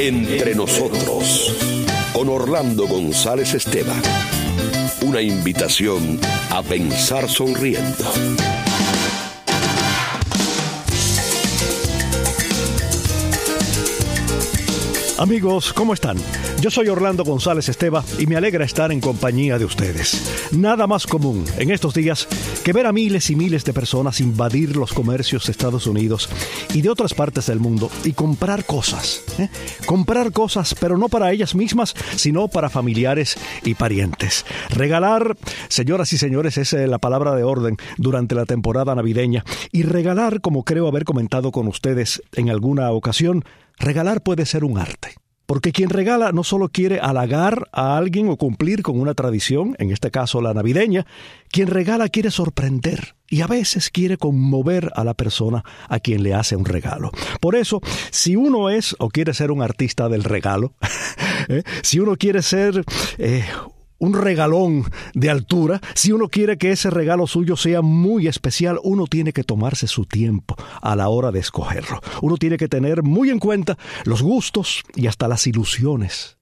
Entre nosotros, con Orlando González Esteban. Una invitación a pensar sonriendo. Amigos, ¿cómo están? Yo soy Orlando González Esteban y me alegra estar en compañía de ustedes. Nada más común en estos días que ver a miles y miles de personas invadir los comercios de Estados Unidos y de otras partes del mundo y comprar cosas. Comprar cosas, pero no para ellas mismas, sino para familiares y parientes. Regalar, señoras y señores, es la palabra de orden durante la temporada navideña. Y regalar, como creo haber comentado con ustedes en alguna ocasión, regalar puede ser un arte. Porque quien regala no solo quiere halagar a alguien o cumplir con una tradición, en este caso la navideña, quien regala quiere sorprender y a veces quiere conmover a la persona a quien le hace un regalo. Por eso, si uno es o quiere ser un artista del regalo, si uno quiere ser un regalón de altura, si uno quiere que ese regalo suyo sea muy especial, uno tiene que tomarse su tiempo a la hora de escogerlo. Uno tiene que tener muy en cuenta los gustos y hasta las ilusiones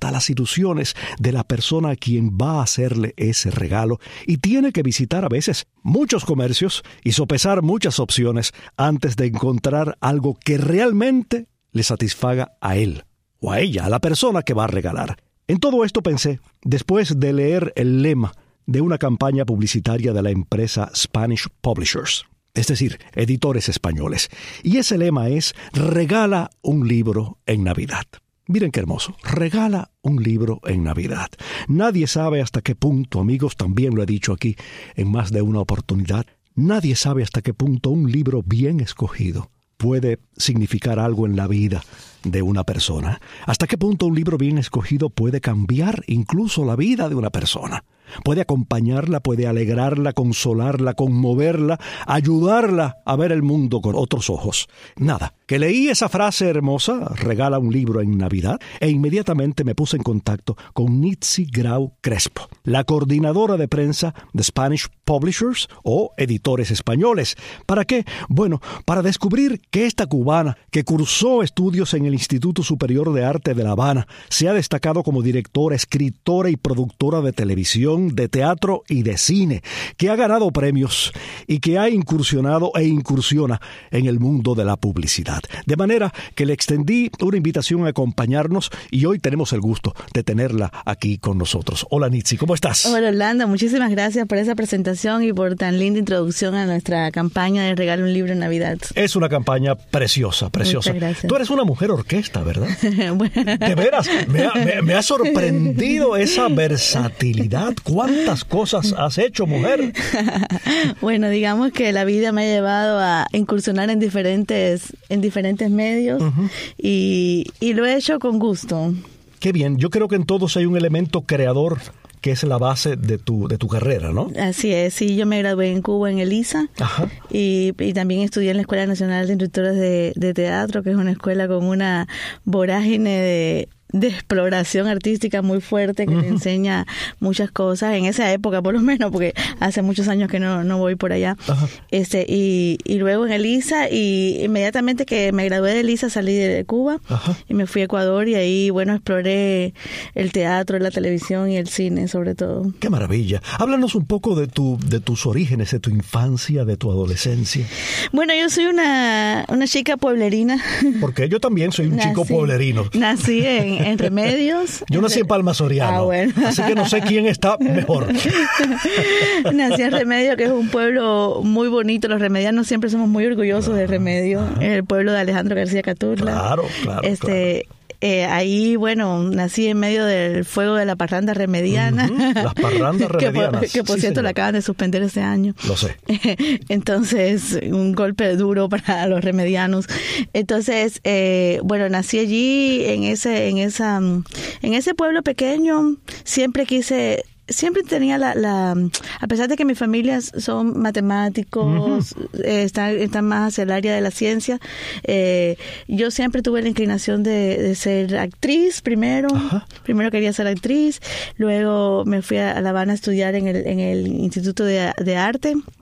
de la persona a quien va a hacerle ese regalo, y tiene que visitar a veces muchos comercios y sopesar muchas opciones antes de encontrar algo que realmente le satisfaga a él o a ella, a la persona que va a regalar. En todo esto pensé, después de leer el lema de una campaña publicitaria de la empresa Spanish Publishers, es decir, editores españoles. Y ese lema es: regala un libro en Navidad. Miren qué hermoso, regala un libro en Navidad. Nadie sabe hasta qué punto, amigos, también lo he dicho aquí en más de una oportunidad, nadie sabe hasta qué punto un libro bien escogido puede significar algo en la vida de una persona. ¿Hasta qué punto un libro bien escogido puede cambiar incluso la vida de una persona? Puede acompañarla, puede alegrarla, consolarla, conmoverla, ayudarla a ver el mundo con otros ojos. Nada, que leí esa frase hermosa, regala un libro en Navidad, e inmediatamente me puse en contacto con Nitzi Grau Crespo, la coordinadora de prensa de Spanish Publishers o editores españoles. ¿Para qué? Bueno, para descubrir que esta cubana, que cursó estudios en el Instituto Superior de Arte de La Habana, se ha destacado como directora, escritora y productora de televisión, de teatro y de cine, que ha ganado premios y que ha incursionado e incursiona en el mundo de la publicidad. De manera que le extendí una invitación a acompañarnos y hoy tenemos el gusto de tenerla aquí con nosotros. Hola Nitzi, ¿cómo estás? Hola Orlando, muchísimas gracias por esa presentación y por tan linda introducción a nuestra campaña de Regala un libro en Navidad. Es una campaña preciosa, preciosa. Muchas gracias. Tú eres una mujer orquesta, ¿verdad? Bueno. De veras, me ha sorprendido esa versatilidad. ¿Cuántas cosas has hecho, mujer? Bueno, digamos que la vida me ha llevado a incursionar en diferentes medios, uh-huh. y lo he hecho con gusto. Qué bien. Yo creo que en todos hay un elemento creador que es la base de tu carrera, ¿no? Así es, sí, yo me gradué en Cuba en el ISA. Ajá. Y también estudié en la Escuela Nacional de Instructores de Teatro, que es una escuela con una vorágine de exploración artística muy fuerte que, uh-huh, te enseña muchas cosas en esa época, por lo menos, porque hace muchos años que no voy por allá. Ajá. Y luego en el ISA, y inmediatamente que me gradué del ISA salí de Cuba. Ajá. Y me fui a Ecuador, y ahí, bueno, exploré el teatro, la televisión y el cine, sobre todo. ¡Qué maravilla! Háblanos un poco de tus orígenes, de tu infancia, de tu adolescencia. Bueno, yo soy una chica pueblerina. Porque yo también soy un chico pueblerino. Nací en Remedios. Yo nací en Palma Soriano, bueno. Así que no sé quién está mejor. Nací en Remedios, que es un pueblo muy bonito. Los remedianos siempre somos muy orgullosos de Remedios. Es el pueblo de Alejandro García Caturla. Claro. Ahí, bueno, nací en medio del fuego de la parranda remediana. Uh-huh. Las parrandas remedianas. que por cierto, la acaban de suspender este año. Lo sé. Entonces, un golpe duro para los remedianos. Entonces, bueno, nací allí, en ese pueblo pequeño. Siempre tenía a pesar de que mis familias son matemáticos, uh-huh, están más hacia el área de la ciencia, yo siempre tuve la inclinación de ser actriz primero. Uh-huh. Primero quería ser actriz, luego me fui a La Habana a estudiar en el Instituto de Arte.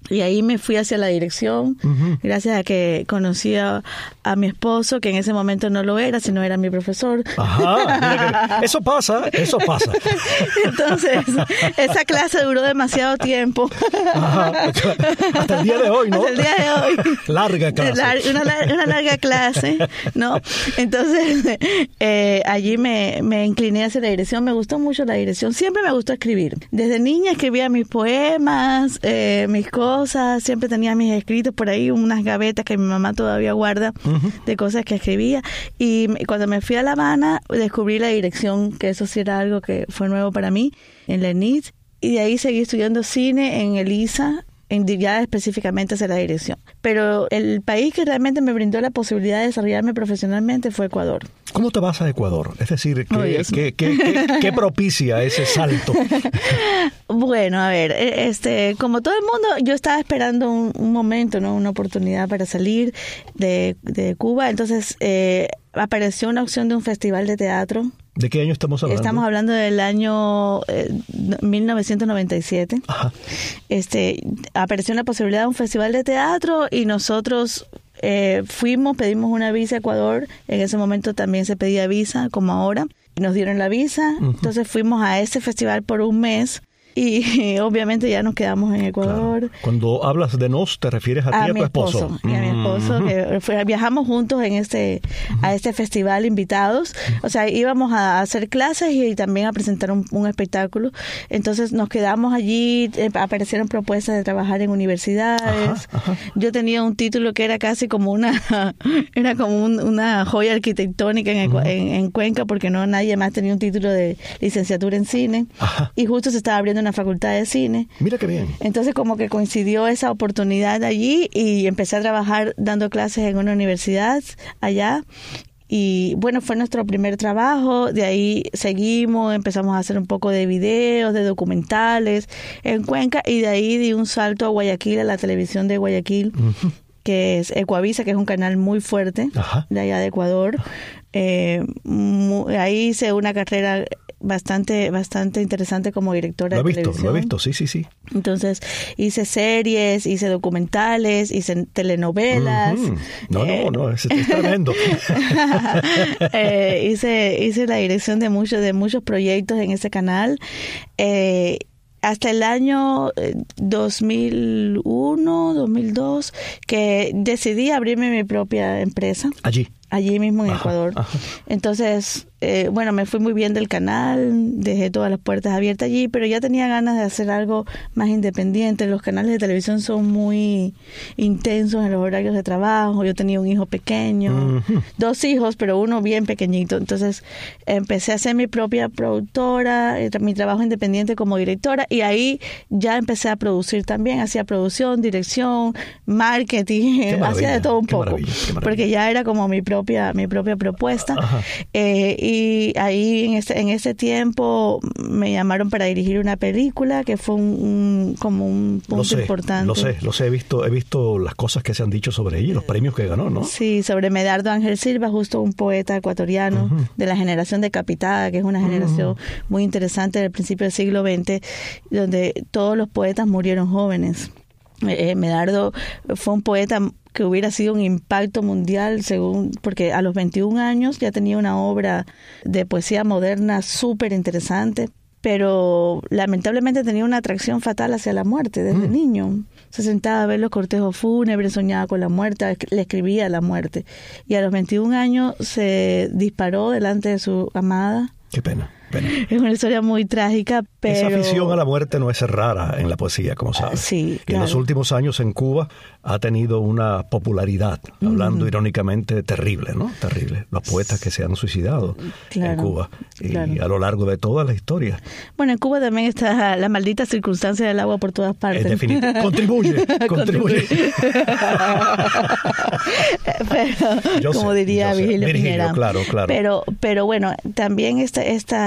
Y ahí me fui hacia la dirección, gracias a que conocí a mi esposo, que en ese momento no lo era, sino era mi profesor. Ajá, eso pasa. Entonces, esa clase duró demasiado tiempo. Ajá, hasta el día de hoy, ¿no? Hasta el día de hoy. Larga clase. Una larga clase, ¿no? Entonces, allí me incliné hacia la dirección. Me gustó mucho la dirección. Siempre me gustó escribir. Desde niña escribía mis poemas, mis cosas. Siempre tenía mis escritos por ahí, unas gavetas que mi mamá todavía guarda de cosas que escribía. Y cuando me fui a La Habana, descubrí la dirección, que eso sí era algo que fue nuevo para mí, en la ENIT. Y de ahí seguí estudiando cine en el ISA, ya específicamente hacia la dirección. Pero el país que realmente me brindó la posibilidad de desarrollarme profesionalmente fue Ecuador. ¿Cómo te vas a Ecuador? Es decir, ¿qué propicia ese salto? Bueno, a ver, como todo el mundo, yo estaba esperando un momento, ¿no? Una oportunidad para salir de Cuba. Entonces, apareció una opción de un festival de teatro. ¿De qué año estamos hablando? Estamos hablando del año 1997. Ajá. Apareció la posibilidad de un festival de teatro y nosotros pedimos una visa a Ecuador. En ese momento también se pedía visa, como ahora. Nos dieron la visa, entonces fuimos a ese festival por un mes. Y obviamente ya nos quedamos en Ecuador. Claro. Cuando hablas de nos, ¿te refieres a ti y a tu esposo? Y a mi esposo, que viajamos juntos a este festival, invitados. O sea, íbamos a hacer clases y también a presentar un espectáculo. Entonces nos quedamos allí, aparecieron propuestas de trabajar en universidades. Ajá. Yo tenía un título que era casi como una joya arquitectónica en Cuenca, porque nadie más tenía un título de licenciatura en cine. Ajá. Y justo se estaba abriendo una facultad de cine. Mira qué bien. Entonces como que coincidió esa oportunidad allí y empecé a trabajar dando clases en una universidad allá. Y bueno, fue nuestro primer trabajo. De ahí seguimos, empezamos a hacer un poco de videos, de documentales en Cuenca, y de ahí di un salto a Guayaquil, a la televisión de Guayaquil, que es Ecuavisa, que es un canal muy fuerte de allá de Ecuador. Ahí hice una carrera bastante interesante como directora de televisión. Lo he visto, sí. Entonces hice series, hice documentales, hice telenovelas. No, es tremendo. Hice la dirección de muchos proyectos en ese canal. Hasta el año 2001, 2002, que decidí abrirme mi propia empresa. Allí mismo en Ecuador. Entonces, me fui muy bien del canal, dejé todas las puertas abiertas allí, pero ya tenía ganas de hacer algo más independiente. Los canales de televisión son muy intensos en los horarios de trabajo. Yo tenía un hijo pequeño, 2 hijos, pero uno bien pequeñito. Entonces, empecé a hacer mi propia productora, mi trabajo independiente como directora, y ahí ya empecé a producir también. Hacía producción, dirección, marketing, hacía de todo un poco. Maravilla. Porque ya era como mi propia propuesta. Y ahí en ese tiempo me llamaron para dirigir una película que fue como un punto importante. Lo sé, he visto las cosas que se han dicho sobre ella, los premios que ganó, ¿no? Sí, sobre Medardo Ángel Silva, justo un poeta ecuatoriano de la generación decapitada, que es una generación muy interesante del principio del siglo XX, donde todos los poetas murieron jóvenes. Medardo fue un poeta que hubiera sido un impacto mundial, porque a los 21 años ya tenía una obra de poesía moderna súper interesante, pero lamentablemente tenía una atracción fatal hacia la muerte desde niño. Se sentaba a ver los cortejos fúnebres, soñaba con la muerte, le escribía a la muerte. Y a los 21 años se disparó delante de su amada. Qué pena. Es una historia muy trágica, pero... Esa afición a la muerte no es rara en la poesía, como sabes. Sí, claro. En los últimos años en Cuba ha tenido una popularidad, hablando irónicamente, terrible, ¿no? Terrible. Los poetas que se han suicidado en Cuba y a lo largo de toda la historia. Bueno, en Cuba también está la maldita circunstancia del agua por todas partes. Definitivamente. Contribuye. Pero, como diría Virgilio Piñera. Claro. Pero bueno, también esta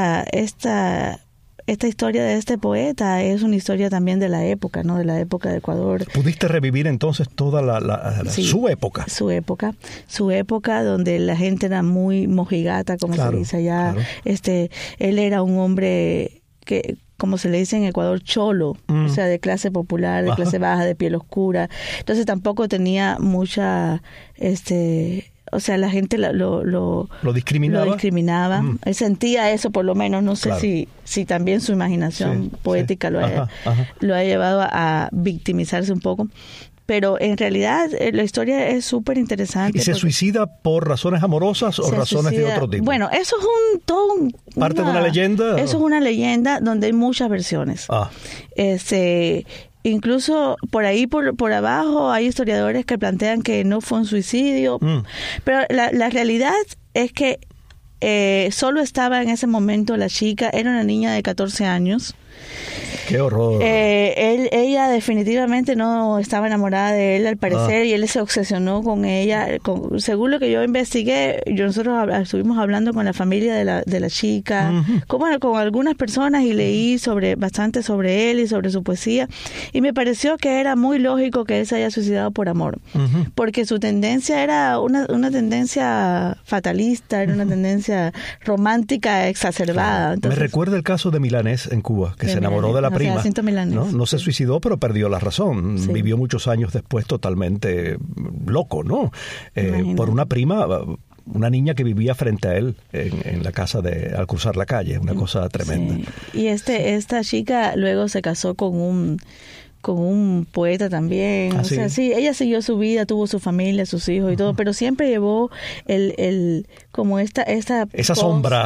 historia de este poeta es una historia también de la época, ¿no? De la época de Ecuador. ¿Pudiste revivir entonces toda su época? Su época donde la gente era muy mojigata, como se dice allá. Claro. Él era un hombre que como se le dice en Ecuador, cholo, o sea, de clase popular, de clase baja, de piel oscura. Entonces tampoco tenía mucha, o sea, la gente lo discriminaba. Él sentía eso, por lo menos. No sé si también su imaginación poética lo ha llevado a victimizarse un poco. Pero en realidad la historia es súper interesante. ¿Y se suicida por razones amorosas o razones de otro tipo? Bueno, eso es ¿Parte de una leyenda? Eso es una leyenda donde hay muchas versiones. Incluso por ahí, por abajo, hay historiadores que plantean que no fue un suicidio. Pero la realidad es que solo estaba en ese momento la chica, era una niña de 14 años. ¡Qué horror! Ella definitivamente no estaba enamorada de él, al parecer, y él se obsesionó con ella. Según lo que yo investigué, nosotros estuvimos hablando con la familia de la chica, con algunas personas, y leí bastante sobre él y sobre su poesía, y me pareció que era muy lógico que él se haya suicidado por amor, porque su tendencia era una tendencia fatalista, era una tendencia romántica exacerbada. Entonces, me recuerda el caso de Milanés en Cuba, que se enamoró de la prima. No se suicidó, pero perdió la razón. Vivió muchos años después totalmente loco, ¿no? Por una prima, una niña que vivía frente a él en la casa al cruzar la calle. Una cosa tremenda. Y esta chica luego se casó con un poeta también. O sea, ella siguió su vida, tuvo su familia, sus hijos y todo, pero siempre llevó como esa sombra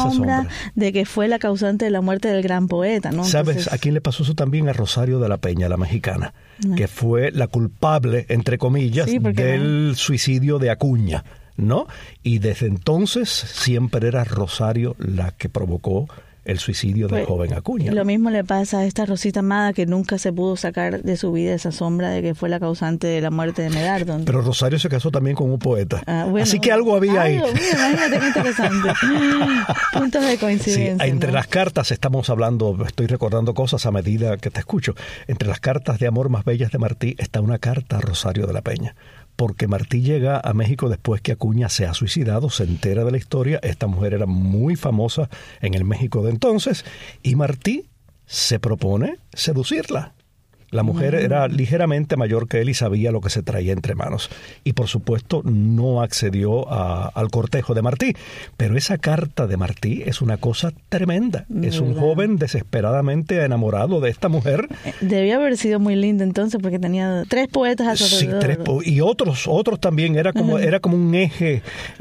de que fue la causante de la muerte del gran poeta, ¿no? ¿Sabes Entonces, a quién le pasó eso también? A Rosario de la Peña, la mexicana, que fue la culpable, entre comillas, del suicidio de Acuña, ¿no? Y desde entonces siempre era Rosario la que provocó el suicidio del joven Acuña. Lo mismo le pasa a esta Rosita Amada, que nunca se pudo sacar de su vida esa sombra de que fue la causante de la muerte de Medardo. Pero Rosario se casó también con un poeta. Así que algo había ahí. Imagínate qué interesante. Puntos de coincidencia. Sí, entre las cartas estamos hablando, estoy recordando cosas a medida que te escucho. Entre las cartas de amor más bellas de Martí está una carta a Rosario de la Peña. Porque Martí llega a México después que Acuña se ha suicidado, se entera de la historia. Esta mujer era muy famosa en el México de entonces, y Martí se propone seducirla. La mujer era ligeramente mayor que él y sabía lo que se traía entre manos. Y por supuesto no accedió al cortejo de Martí. Pero esa carta de Martí es una cosa tremenda. Es un joven desesperadamente enamorado de esta mujer. Debió haber sido muy linda entonces, porque tenía 3 poetas a su alrededor. Y otros también. Era como un eje.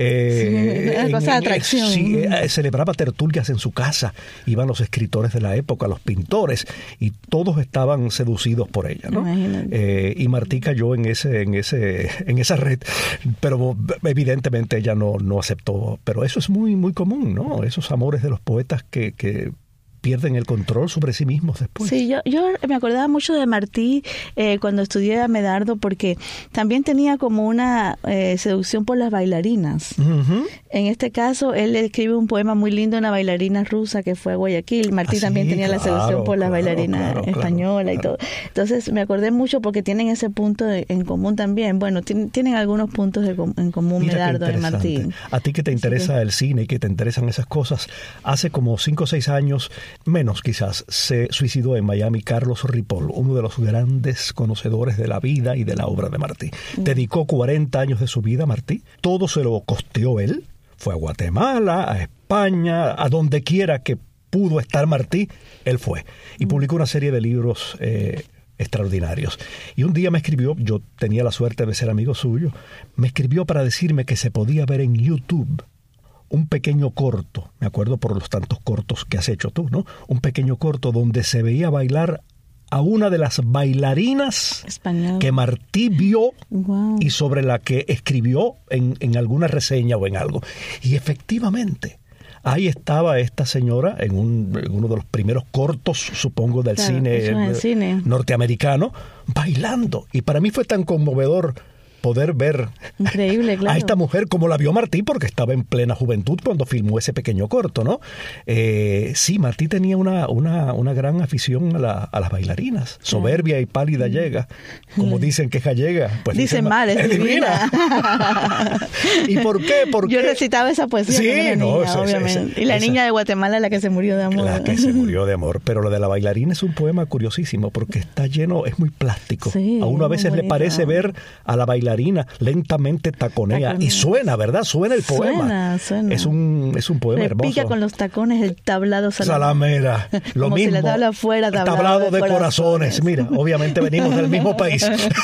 Una cosa de atracción. Celebraba tertulias en su casa. Iban los escritores de la época, los pintores, y todos estaban seducidos por ella, ¿no? Y Martí cayó en esa red, pero evidentemente ella no aceptó. Pero eso es muy, muy común, ¿no? Esos amores de los poetas que pierden el control sobre sí mismos después. Sí, yo me acordaba mucho de Martí cuando estudié a Medardo, porque también tenía como una seducción por las bailarinas. En este caso, él escribe un poema muy lindo a una bailarina rusa que fue a Guayaquil. Martí también tenía la seducción por las bailarinas españolas y todo. Entonces me acordé mucho porque tienen ese punto en común también. Bueno, tienen algunos puntos en común. Mira, Medardo y Martí. A ti que te interesa el cine y que te interesan esas cosas, hace como 5 o 6 años, menos quizás, se suicidó en Miami Carlos Ripoll, uno de los grandes conocedores de la vida y de la obra de Martí. Dedicó 40 años de su vida a Martí. Todo se lo costeó él. Fue a Guatemala, a España, a donde quiera que pudo estar Martí, él fue. Y publicó una serie de libros extraordinarios. Y un día me escribió, yo tenía la suerte de ser amigo suyo, me escribió para decirme que se podía ver en YouTube un pequeño corto, me acuerdo por los tantos cortos que has hecho tú, ¿no? Un pequeño corto donde se veía bailar a una de las bailarinas español que Martí vio y sobre la que escribió en alguna reseña o en algo. Y efectivamente, ahí estaba esta señora en uno de los primeros cortos, supongo, del cine norteamericano, bailando. Y para mí fue tan conmovedor poder ver increíble, claro, a esta mujer como la vio Martí, porque estaba en plena juventud cuando filmó ese pequeño corto, ¿no? Sí, Martí tenía una gran afición a las bailarinas. Soberbia y pálida llega. Como dicen que es gallega. Pues dicen mal, es divina. ¿Y por qué? Yo recitaba esa poesía sí, cuando era niña, obviamente. Y la niña de Guatemala, la que se murió de amor. La que se murió de amor. Pero lo de la bailarina es un poema curiosísimo porque está lleno, es muy plástico. Sí, a uno a veces le parece ver a la bailarina lentamente taconea. Y suena, ¿verdad? Suena el poema. Suena. Es un poema hermoso. Pica con los tacones el tablado Salamera. Lo como mismo. Si la tabla fuera tablado de corazones. Mira, obviamente venimos del mismo país.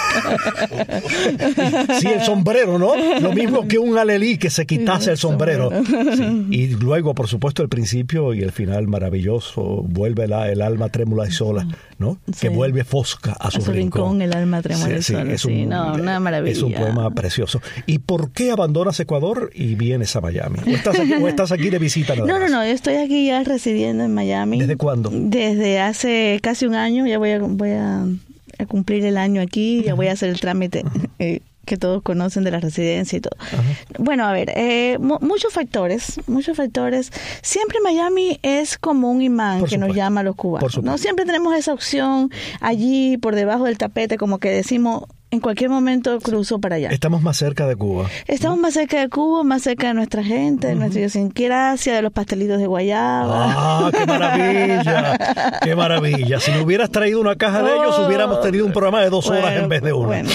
Sí, el sombrero, ¿no? Lo mismo que un alelí que se quitase el sombrero. Sí. Y luego, por supuesto, el principio y el final maravilloso. Vuelve el alma trémula y sola, ¿no? Sí. Que vuelve fosca a su rincón. El alma trémula y sola. Una maravilla. Es un poema precioso. ¿Y por qué abandonas Ecuador y vienes a Miami? ¿O estás aquí de visita? No, yo estoy aquí ya residiendo en Miami. ¿Desde cuándo? Desde hace casi un año. Ya voy a cumplir el año aquí. Ya voy a hacer el trámite que todos conocen de la residencia y todo. Bueno, a ver, muchos factores. Siempre Miami es como un imán que nos llama a los cubanos, ¿no? Siempre tenemos esa opción allí por debajo del tapete, como que decimos, en cualquier momento cruzo para allá. Estamos más cerca de Cuba. Estamos más cerca de Cuba, más cerca de nuestra gente, de nuestra idiosincrasia, de los pastelitos de guayaba. ¡Ah, qué maravilla! ¡Qué maravilla! Si me hubieras traído una caja de ellos, hubiéramos tenido un programa de 2 horas en vez de 1. Bueno,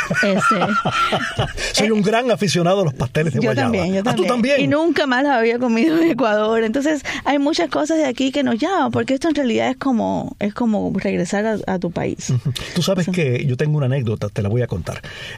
soy un gran aficionado a los pasteles de guayaba. Yo también. ¿Ah, tú también? Y nunca más los había comido en Ecuador. Entonces, hay muchas cosas de aquí que nos llaman, porque esto en realidad es como regresar a tu país. Tú sabes que yo tengo una anécdota, te la voy a contar,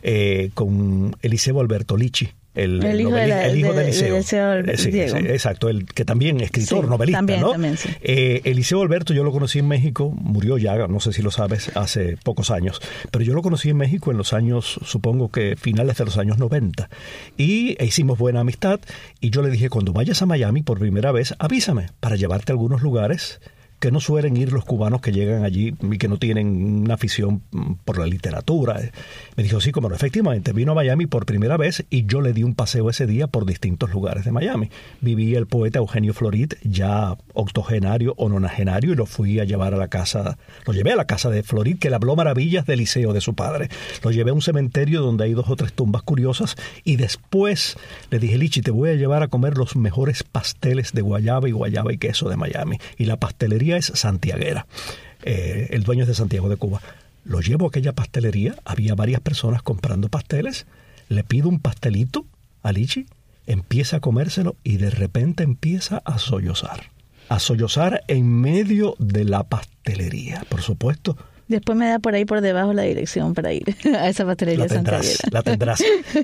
con Eliseo Alberto Lichi. El hijo de Eliseo. Sí, exacto, el que también es escritor, novelista, ¿no? También, sí. Eliseo Alberto yo lo conocí en México, murió ya, no sé si lo sabes, hace pocos años, pero yo lo conocí en México en los años, supongo que finales de los años 90, y hicimos buena amistad, y yo le dije, cuando vayas a Miami por primera vez, avísame para llevarte a algunos lugares que no suelen ir los cubanos que llegan allí y que no tienen una afición por la literatura. Me dijo, sí, como no, efectivamente, vino a Miami por primera vez y yo le di un paseo ese día por distintos lugares de Miami. Viví el poeta Eugenio Florit, ya octogenario o nonagenario, y lo fui a llevar a la casa, lo llevé a la casa de Florit, que le habló maravillas del liceo de su padre. Lo llevé a un cementerio donde hay 2 o 3 tumbas curiosas y después le dije, Lichi, te voy a llevar a comer los mejores pasteles de guayaba y queso de Miami. Y la pastelería es santiaguera. El dueño es de Santiago de Cuba. Lo llevo a aquella pastelería, había varias personas comprando pasteles, le pido un pastelito a Lichi, empieza a comérselo y de repente empieza a sollozar en medio de la pastelería, por supuesto. Después me da por ahí por debajo la dirección para ir a esa pastelería santiaguera. La tendrás.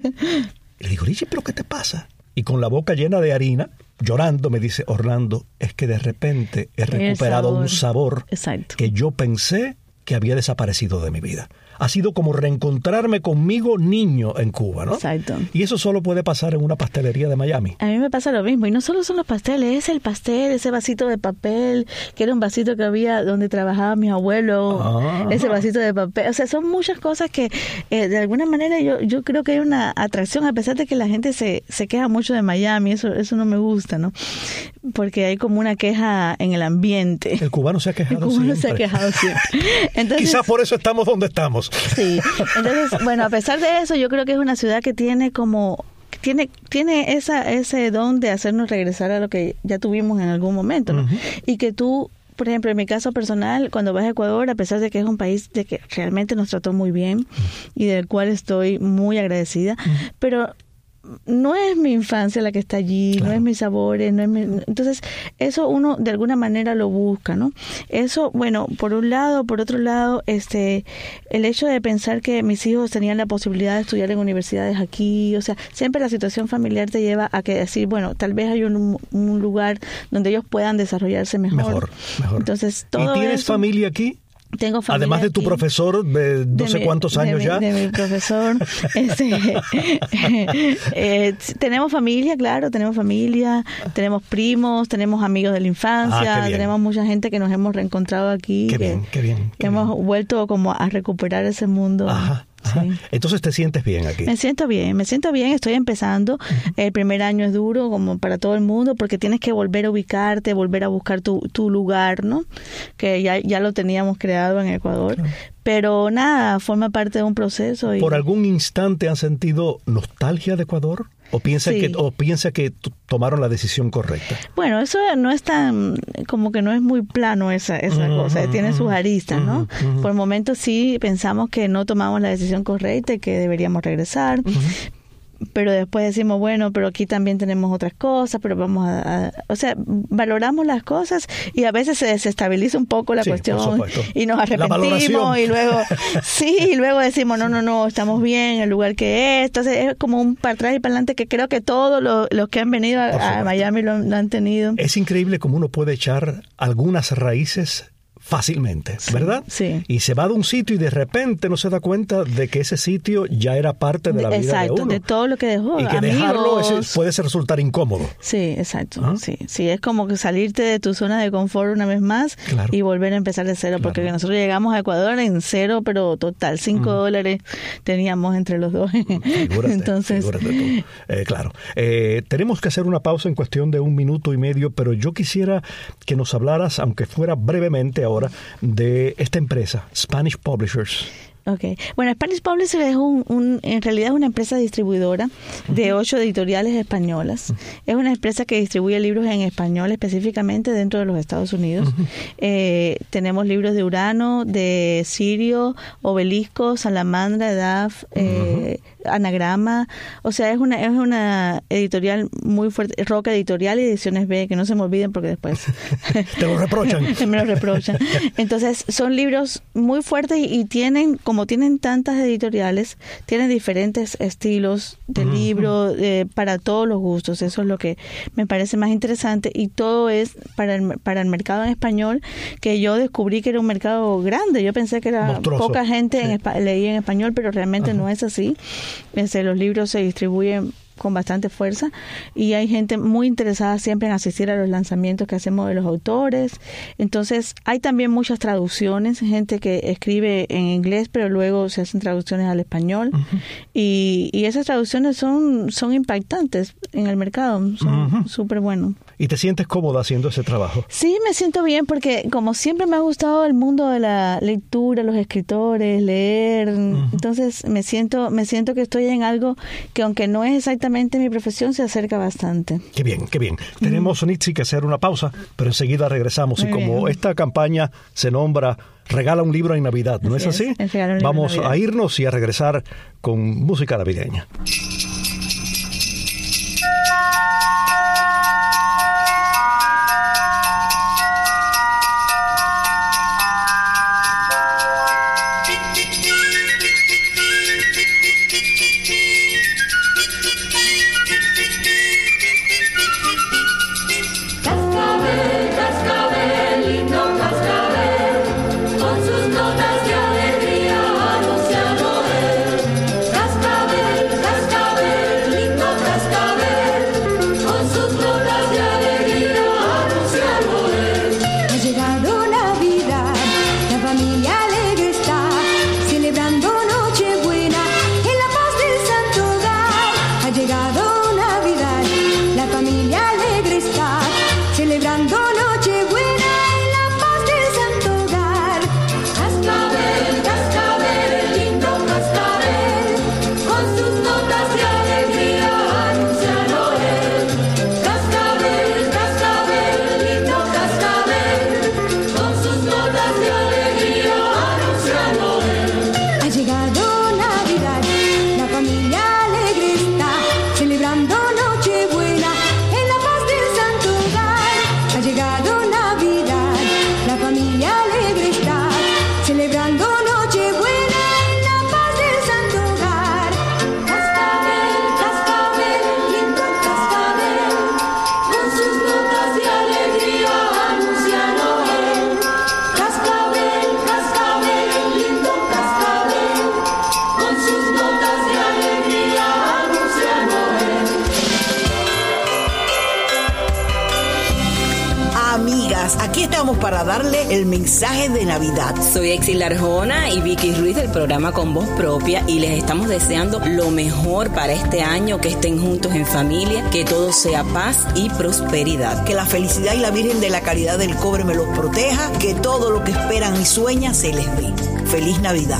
Le digo, Lichi, ¿pero qué te pasa? Y con la boca llena de harina, llorando, me dice, Orlando, es que de repente he recuperado un sabor que yo pensé que había desaparecido de mi vida. Ha sido como reencontrarme conmigo niño en Cuba, ¿no? Exacto. Y eso solo puede pasar en una pastelería de Miami. A mí me pasa lo mismo. Y no solo son los pasteles, es el pastel, ese vasito de papel, que era un vasito que había donde trabajaba mi abuelo, ese vasito de papel. O sea, son muchas cosas que de alguna manera yo creo que hay una atracción, a pesar de que la gente se queja mucho de Miami. Eso no me gusta, ¿no? Porque hay como una queja en el ambiente. El cubano se ha quejado siempre. Entonces, quizás por eso estamos donde estamos. Sí, entonces, bueno, a pesar de eso, yo creo que es una ciudad que tiene ese don de hacernos regresar a lo que ya tuvimos en algún momento, ¿no? Y que tú, por ejemplo, en mi caso personal, cuando vas a Ecuador, a pesar de que es un país de que realmente nos trató muy bien y del cual estoy muy agradecida, pero no es mi infancia la que está allí, claro. No es mis sabores, entonces eso uno de alguna manera lo busca, ¿no? Eso, bueno, por un lado, por otro lado, el hecho de pensar que mis hijos tenían la posibilidad de estudiar en universidades aquí, o sea, siempre la situación familiar te lleva a que decir, bueno, tal vez hay un lugar donde ellos puedan desarrollarse mejor. Entonces, todo ¿Y tienes eso, familia aquí? Tengo familia. Además de tu profesor de no sé cuántos años ya. De mi profesor. Tenemos familia, claro, tenemos primos, tenemos amigos de la infancia, tenemos mucha gente que nos hemos reencontrado aquí. Qué bien. Hemos vuelto como a recuperar ese mundo. Sí. Entonces te sientes bien aquí. Me siento bien, estoy empezando. El primer año es duro como para todo el mundo porque tienes que volver a ubicarte, volver a buscar tu lugar, ¿no? Que ya lo teníamos creado en Ecuador. Claro. Pero nada, forma parte de un proceso. ¿Por algún instante han sentido nostalgia de Ecuador? ¿O piensa que tomaron la decisión correcta? Bueno, eso no es tan, como que no es muy plano esa cosa, tiene sus aristas, ¿no? Por momentos sí pensamos que no tomamos la decisión correcta y que deberíamos regresar. Pero después decimos, bueno, pero aquí también tenemos otras cosas, pero vamos o sea, valoramos las cosas y a veces se desestabiliza un poco la cuestión y nos arrepentimos y luego decimos, no, estamos bien en el lugar que es. Entonces es como un para atrás y para adelante que creo que todos los que han venido a Miami lo han tenido. Es increíble cómo uno puede echar algunas raíces fácilmente, ¿verdad? Sí. Y se va de un sitio y de repente no se da cuenta de que ese sitio ya era parte de la vida de uno. De todo lo que dejó. Y que amigos. Dejarlo puede resultar incómodo. Sí, exacto. Sí, es como que salirte de tu zona de confort una vez más y volver a empezar de cero, porque nosotros llegamos a Ecuador en cero, pero total, $5 teníamos entre los dos. Entonces, claro. Tenemos que hacer una pausa en cuestión de 1 minuto y medio, pero yo quisiera que nos hablaras, aunque fuera brevemente ahora, de esta empresa, Spanish Publishers. Okay. Bueno, Spanish Publishers es en realidad es una empresa distribuidora de 8 editoriales españolas. Es una empresa que distribuye libros en español específicamente dentro de los Estados Unidos. Tenemos libros de Urano, de Sirio, Obelisco, Salamandra, Edaf, Anagrama. O sea, es una editorial muy fuerte. Roca Editorial y Ediciones B, que no se me olviden porque después te lo reprochan. Me lo reprochan. Entonces, son libros muy fuertes y como tienen tantas editoriales, tienen diferentes estilos de libro para todos los gustos. Eso es lo que me parece más interesante y todo es para el mercado en español, que yo descubrí que era un mercado grande. Yo pensé que era monstruoso. Poca gente leía en español, pero realmente no es así. Los libros se distribuyen con bastante fuerza y hay gente muy interesada siempre en asistir a los lanzamientos que hacemos de los autores. Entonces hay también muchas traducciones, gente que escribe en inglés pero luego se hacen traducciones al español y esas traducciones son impactantes en el mercado, son súper buenos. ¿Y te sientes cómoda haciendo ese trabajo? Sí, me siento bien porque como siempre me ha gustado el mundo de la lectura, los escritores, leer. Entonces me siento que estoy en algo que aunque no es exactamente mi profesión, se acerca bastante. Qué bien, qué bien. Tenemos, Nitzi, que hacer una pausa, pero enseguida regresamos. Muy y como bien. Esta campaña se nombra Regala un libro en Navidad, ¿no es así? Vamos a irnos y a regresar con música navideña. Cascabel, cascabel, Aquí estamos para darle el mensaje de Navidad. Soy Exil Arjona y Vicky Ruiz del programa Con Voz Propia y les estamos deseando lo mejor para este año, que estén juntos en familia, que todo sea paz y prosperidad. Que la felicidad y la Virgen de la Caridad del Cobre me los proteja, que todo lo que esperan y sueñan se les dé. ¡Feliz Navidad!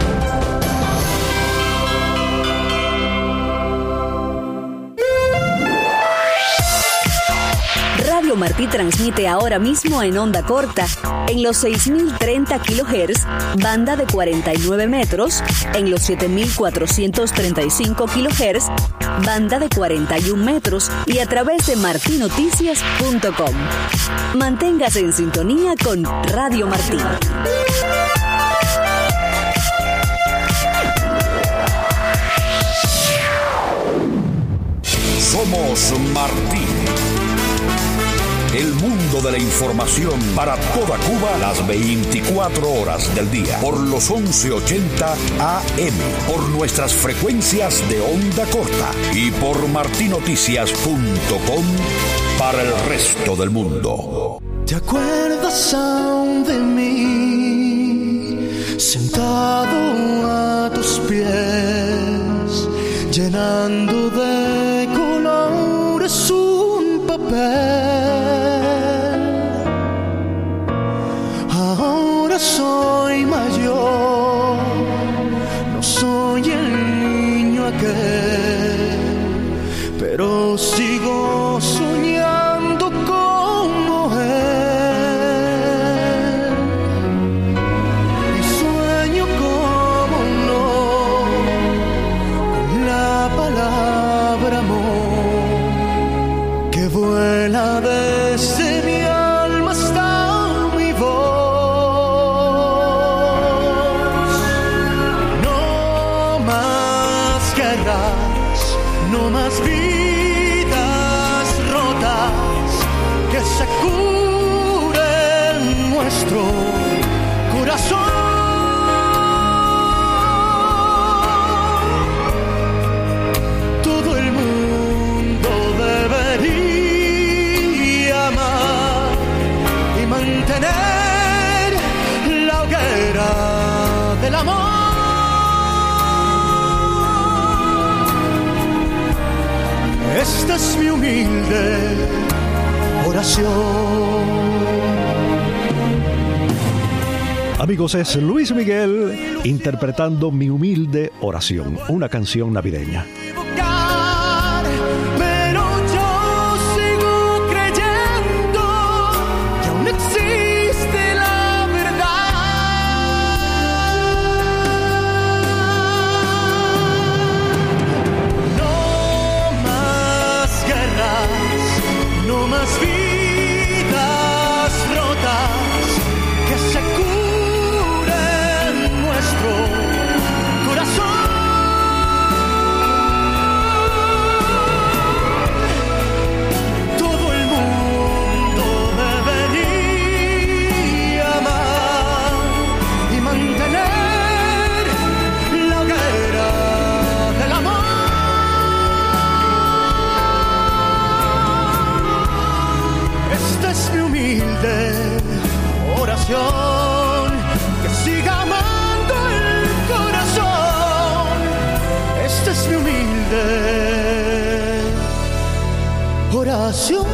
Radio Martí transmite ahora mismo en onda corta, en los 6.030 kHz, banda de 49 metros, en los 7.435 kHz, banda de 41 metros y a través de martinoticias.com. Manténgase en sintonía con Radio Martí. Somos Martí. El mundo de la información para toda Cuba las 24 horas del día. Por los 1180 AM, por nuestras frecuencias de onda corta y por martinoticias.com para el resto del mundo. ¿Te acuerdas aún de mí? Sentado a tus pies, llenando de colores un papel. Ahora soy mayor, no soy el niño aquel, pero sigo soñando como él. Y sueño como no, con la palabra amor, que vuela desde mi alma hasta mi voz. No más vidas rotas, que se cure nuestro corazón. Todo el mundo debería amar y mantener la hoguera del amor. Esta es mi humilde oración. Amigos, es Luis Miguel interpretando Mi Humilde Oración, una canción navideña. Pero yo sigo creyendo que aún existe la no más vidas rotas, que se curen nuestro corazón. Todo el mundo debería amar y mantener la hoguera del amor. Esta es mi humilde oración, que siga amando el corazón. Esta es mi humilde oración.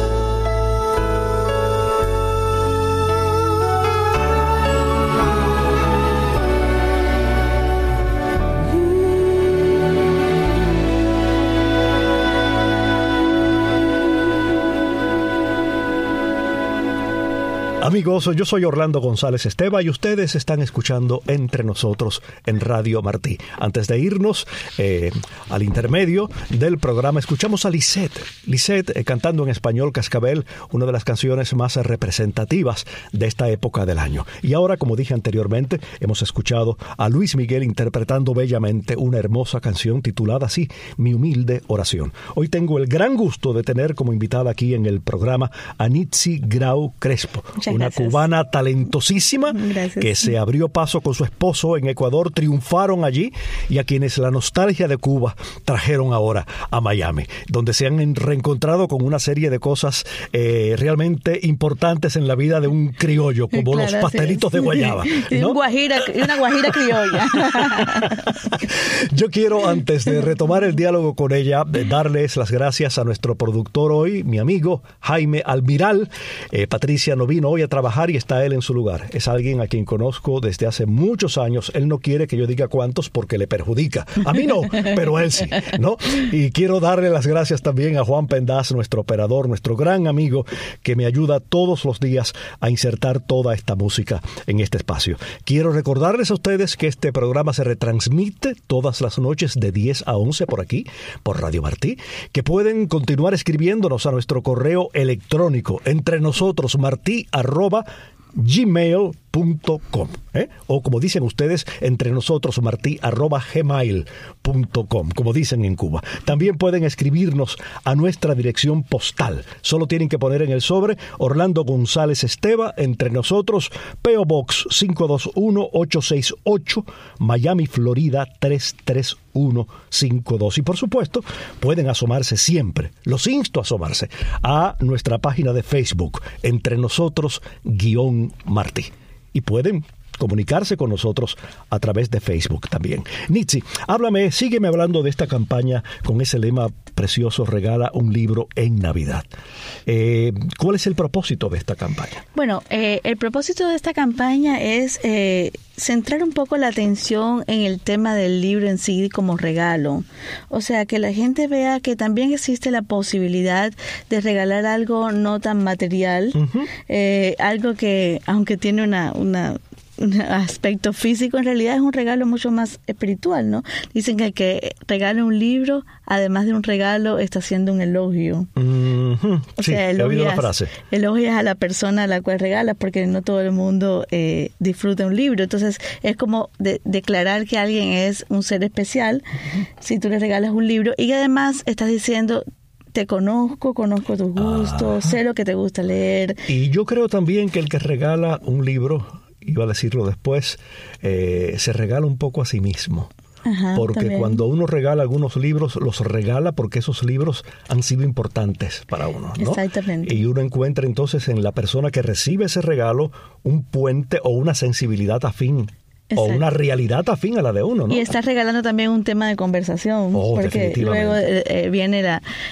Amigos, yo soy Orlando González Esteva y ustedes están escuchando Entre Nosotros en Radio Martí. Antes de irnos al intermedio del programa, escuchamos a Lisette cantando en español Cascabel, una de las canciones más representativas de esta época del año. Y ahora, como dije anteriormente, hemos escuchado a Luis Miguel interpretando bellamente una hermosa canción titulada así, Mi Humilde Oración. Hoy tengo el gran gusto de tener como invitada aquí en el programa a Nitzi Grau Crespo, una una cubana talentosísima. Gracias. Que se abrió paso con su esposo en Ecuador, triunfaron allí y a quienes la nostalgia de Cuba trajeron ahora a Miami, donde se han reencontrado con una serie de cosas realmente importantes en la vida de un criollo, como los pastelitos de guayaba, ¿no? Y una guajira criolla. Yo quiero, antes de retomar el diálogo con ella, darles las gracias a nuestro productor hoy, mi amigo Jaime Almiral. Patricia no vino hoy a trabajar y está él en su lugar. Es alguien a quien conozco desde hace muchos años. Él no quiere que yo diga cuántos porque le perjudica. A mí no, pero a él sí, ¿no? Y quiero darle las gracias también a Juan Pendaz, nuestro operador, nuestro gran amigo, que me ayuda todos los días a insertar toda esta música en este espacio. Quiero recordarles a ustedes que este programa se retransmite todas las noches de 10 a 11 por aquí, por Radio Martí, que pueden continuar escribiéndonos a nuestro correo electrónico entrenosotros@gmail.com, o como dicen ustedes, entrenosotros@gmail.com, como dicen en Cuba. También pueden escribirnos a nuestra dirección postal. Solo tienen que poner en el sobre Orlando González Esteva, Entre Nosotros, P.O. Box 521-868, Miami, Florida 33152. Y por supuesto, pueden asomarse siempre, los insto a asomarse, a nuestra página de Facebook, Entre Nosotros-Martí. Y pueden comunicarse con nosotros a través de Facebook también. Nitzi, sígueme hablando de esta campaña con ese lema precioso, regala un libro en Navidad. ¿Cuál es el propósito de esta campaña? Bueno, el propósito de esta campaña es centrar un poco la atención en el tema del libro en sí como regalo. O sea, que la gente vea que también existe la posibilidad de regalar algo no tan material, algo que, aunque tiene un aspecto físico, en realidad es un regalo mucho más espiritual, ¿no? Dicen que el que regala un libro, además de un regalo, está haciendo un elogio. O sea, he oído la frase. Elogias a la persona a la cual regalas, porque no todo el mundo disfruta un libro. Entonces, es como declarar que alguien es un ser especial si tú le regalas un libro, y además estás diciendo: te conozco tus gustos, sé lo que te gusta leer. Y yo creo también que el que regala un libro, iba a decirlo después, se regala un poco a sí mismo. Porque también, cuando uno regala algunos libros, los regala porque esos libros han sido importantes para uno, ¿no? Exactamente. Y uno encuentra entonces en la persona que recibe ese regalo un puente o una sensibilidad afín. Exacto. O una realidad afín a la de uno, ¿no? Y estás regalando también un tema de conversación, porque luego viene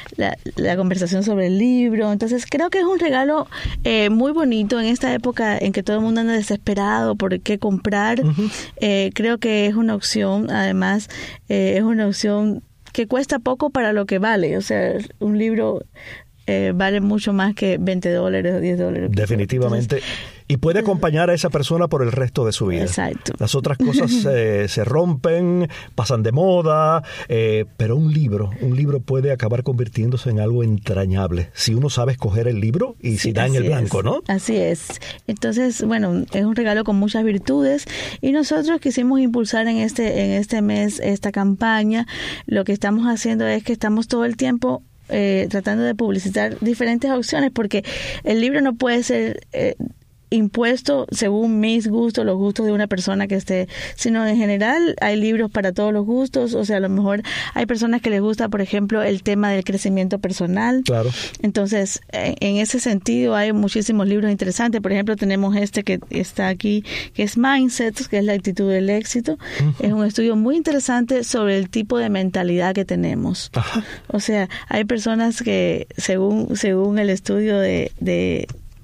la conversación sobre el libro. Entonces creo que es un regalo muy bonito en esta época en que todo el mundo anda desesperado por qué comprar. Creo que es una opción, además, es una opción que cuesta poco para lo que vale. O sea, un libro vale mucho más que $20 o $10. Definitivamente. Entonces, y puede acompañar a esa persona por el resto de su vida. Exacto. Las otras cosas se rompen, pasan de moda, pero un libro puede acabar convirtiéndose en algo entrañable si uno sabe escoger el libro y si da en el blanco, ¿no? Así es. Entonces, bueno, es un regalo con muchas virtudes, y nosotros quisimos impulsar en este mes esta campaña. Lo que estamos haciendo es que estamos todo el tiempo tratando de publicitar diferentes opciones, porque el libro no puede ser impuesto según mis gustos, los gustos de una persona que esté, sino en general hay libros para todos los gustos. O sea, a lo mejor hay personas que les gusta, por ejemplo, el tema del crecimiento personal. Claro. Entonces, en ese sentido hay muchísimos libros interesantes. Por ejemplo, tenemos este que está aquí, que es Mindset, que es la actitud del éxito. Es un estudio muy interesante sobre el tipo de mentalidad que tenemos. Ajá. O sea, hay personas que según el estudio de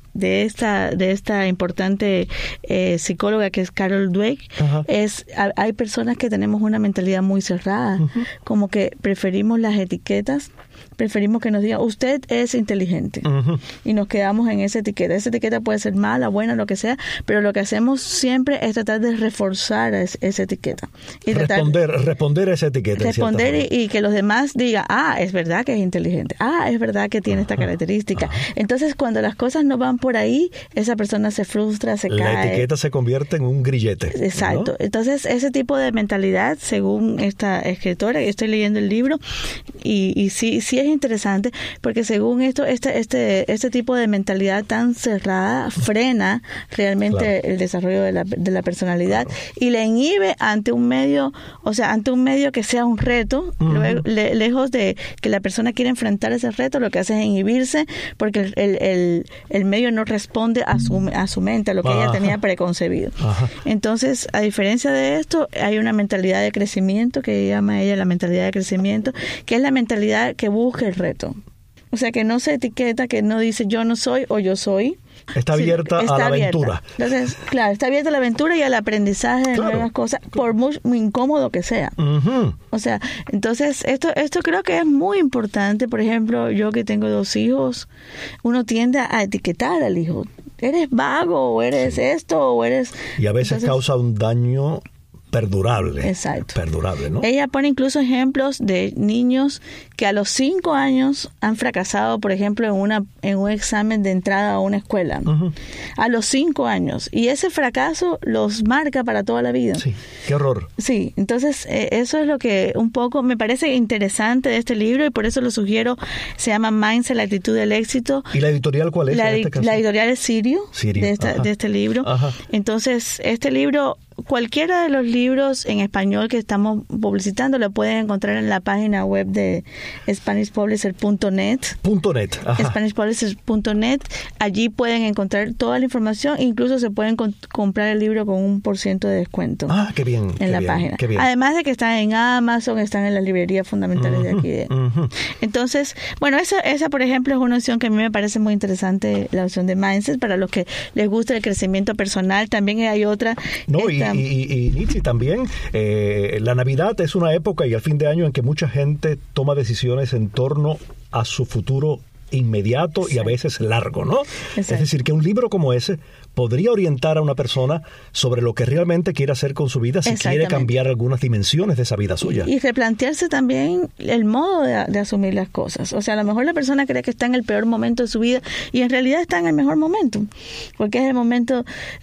esta importante psicóloga que es Carol Dweck, hay personas que tenemos una mentalidad muy cerrada, como que preferimos las etiquetas, preferimos que nos digan usted es inteligente, y nos quedamos en esa etiqueta. Esa etiqueta puede ser mala, buena, lo que sea, pero lo que hacemos siempre es tratar de reforzar esa etiqueta y responder a esa etiqueta, responder y que los demás digan, es verdad que es inteligente, es verdad que tiene esta característica. Entonces, cuando las cosas no van por ahí, esa persona se frustra, se cae. La etiqueta se convierte en un grillete. Exacto. ¿No? Entonces, ese tipo de mentalidad, según esta escritora, estoy leyendo el libro, y sí sí es interesante, porque según esto, este tipo de mentalidad tan cerrada frena realmente el desarrollo de la personalidad y le inhibe ante un medio, que sea un reto, lejos de que la persona quiera enfrentar ese reto, lo que hace es inhibirse porque el medio no responde a su mente, a lo que ella tenía preconcebido. Entonces, a diferencia de esto, hay una mentalidad de crecimiento que llama ella la mentalidad de crecimiento, que es la mentalidad que busca el reto. O sea, que no se etiqueta, que no dice yo no soy o yo soy. Está abierta a la aventura. Entonces, claro, está abierta a la aventura y al aprendizaje de nuevas cosas, por muy incómodo que sea. O sea, entonces, esto creo que es muy importante. Por ejemplo, yo que tengo 2 hijos, uno tiende a etiquetar al hijo. Eres vago, o eres esto, o eres... Y a veces causa un daño perdurable. Exacto. Perdurable, ¿no? Ella pone incluso ejemplos de niños que a los 5 años han fracasado, por ejemplo, en un examen de entrada a una escuela. A los 5 años. Y ese fracaso los marca para toda la vida. Sí, qué horror. Sí, entonces eso es lo que un poco me parece interesante de este libro y por eso lo sugiero. Se llama Mindset, la actitud del éxito. ¿Y la editorial cuál es? La editorial es Sirio. De este libro. Ajá. Entonces, este libro... Cualquiera de los libros en español que estamos publicitando lo pueden encontrar en la página web de SpanishPublisher.net. SpanishPublisher.net. Allí pueden encontrar toda la información. Incluso se pueden comprar el libro con 1% de descuento. Ah, qué bien. En la página. Qué bien. Además de que están en Amazon, están en las librerías fundamentales de aquí. Entonces, bueno, esa por ejemplo es una opción que a mí me parece muy interesante, la opción de Mindset, para los que les gusta el crecimiento personal. También hay otra. Y Nietzsche también, la Navidad es una época y el fin de año en que mucha gente toma decisiones en torno a su futuro inmediato y a veces largo, ¿no? Es decir, que un libro como ese podría orientar a una persona sobre lo que realmente quiere hacer con su vida si quiere cambiar algunas dimensiones de esa vida suya. Y replantearse también el modo de asumir las cosas. O sea, a lo mejor la persona cree que está en el peor momento de su vida y en realidad está en el mejor momento. Porque es el momento,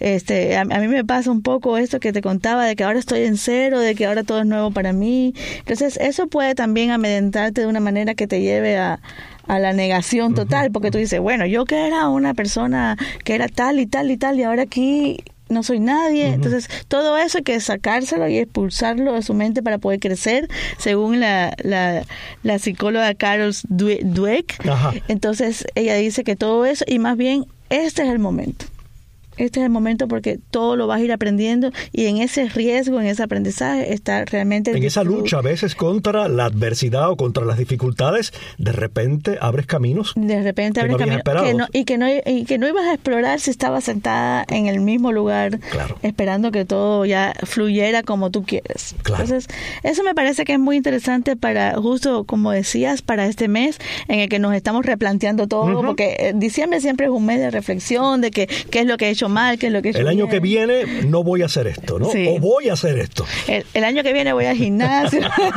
a mí me pasa un poco esto que te contaba de que ahora estoy en cero, de que ahora todo es nuevo para mí. Entonces, eso puede también amedrentarte de una manera que te lleve a la negación total, porque tú dices, bueno, yo que era una persona que era tal y tal y tal, y ahora aquí no soy nadie. Entonces, todo eso hay que sacárselo y expulsarlo de su mente para poder crecer, según la psicóloga Carol Dweck. Entonces, ella dice que todo eso, y más bien, este es el momento. Este es el momento porque todo lo vas a ir aprendiendo y en ese riesgo, en ese aprendizaje está realmente... En esa lucha a veces contra la adversidad o contra las dificultades, de repente abres caminos. De repente abres caminos que no ibas a explorar si estabas sentada en el mismo lugar, esperando que todo ya fluyera como tú quieres. Entonces, eso me parece que es muy interesante para, justo como decías, para este mes en el que nos estamos replanteando todo, porque diciembre siempre es un mes de reflexión, de qué es lo que he hecho mal, qué es lo que he hecho el año bien. Que viene no voy a hacer esto, ¿no? Sí. O voy a hacer esto. El año que viene voy al gimnasio.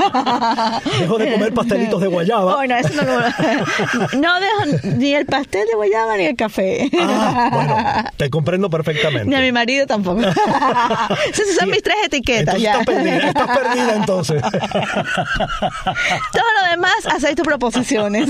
Dejo de comer pastelitos de guayaba. Bueno, eso no dejo ni el pastel de guayaba ni el café. Bueno, te comprendo perfectamente. Ni a mi marido tampoco. Esas son mis 3 etiquetas. Entonces estás perdida entonces. Todo lo demás, hacéis tus proposiciones.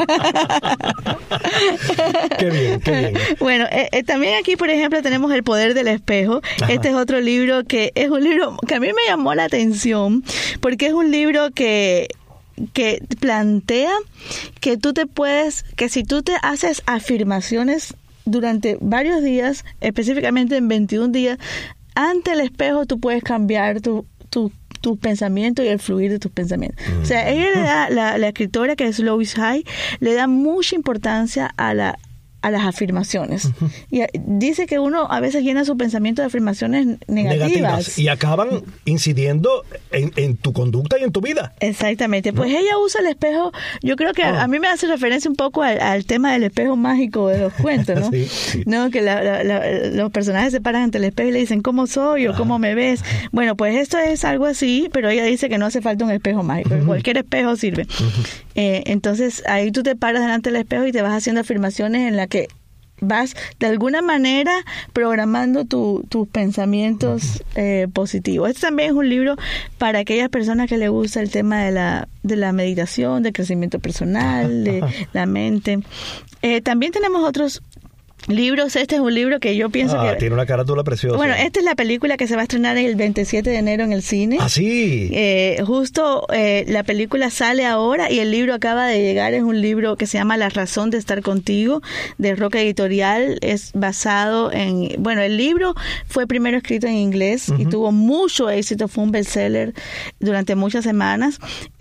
Qué bien. Bueno, también aquí, por ejemplo, tenemos El poder del espejo. Este es otro libro que es un libro que a mí me llamó la atención, porque es un libro que plantea que que si tú te haces afirmaciones durante varios días, específicamente en 21 días, ante el espejo tú puedes cambiar tus pensamientos y el fluir de tus pensamientos. O sea, ella le da, la escritora, que es Lois Hay, le da mucha importancia a las afirmaciones. Y dice que uno a veces llena su pensamiento de afirmaciones negativas. Y acaban incidiendo en tu conducta y en tu vida. Exactamente. Pues ella usa el espejo. Yo creo que a mí me hace referencia un poco al tema del espejo mágico de los cuentos, ¿no? Sí. ¿No? Que los personajes se paran ante el espejo y le dicen, ¿cómo soy? O ¿cómo me ves? Bueno, pues esto es algo así, pero ella dice que no hace falta un espejo mágico. Cualquier espejo sirve. Entonces, ahí tú te paras delante del espejo y te vas haciendo afirmaciones en las que vas de alguna manera programando tus pensamientos positivos. Este también es un libro para aquellas personas que les gusta el tema de la meditación, de crecimiento personal, de la mente. También tenemos otros libros. Este es un libro que yo pienso que... tiene una carátula preciosa. Bueno, esta es la película que se va a estrenar el 27 de enero en el cine. ¿Ah, sí? Justo la película sale ahora y el libro acaba de llegar. Es un libro que se llama La razón de estar contigo, de Roca Editorial. Es basado en... Bueno, el libro fue primero escrito en inglés y tuvo mucho éxito. Fue un bestseller durante muchas semanas.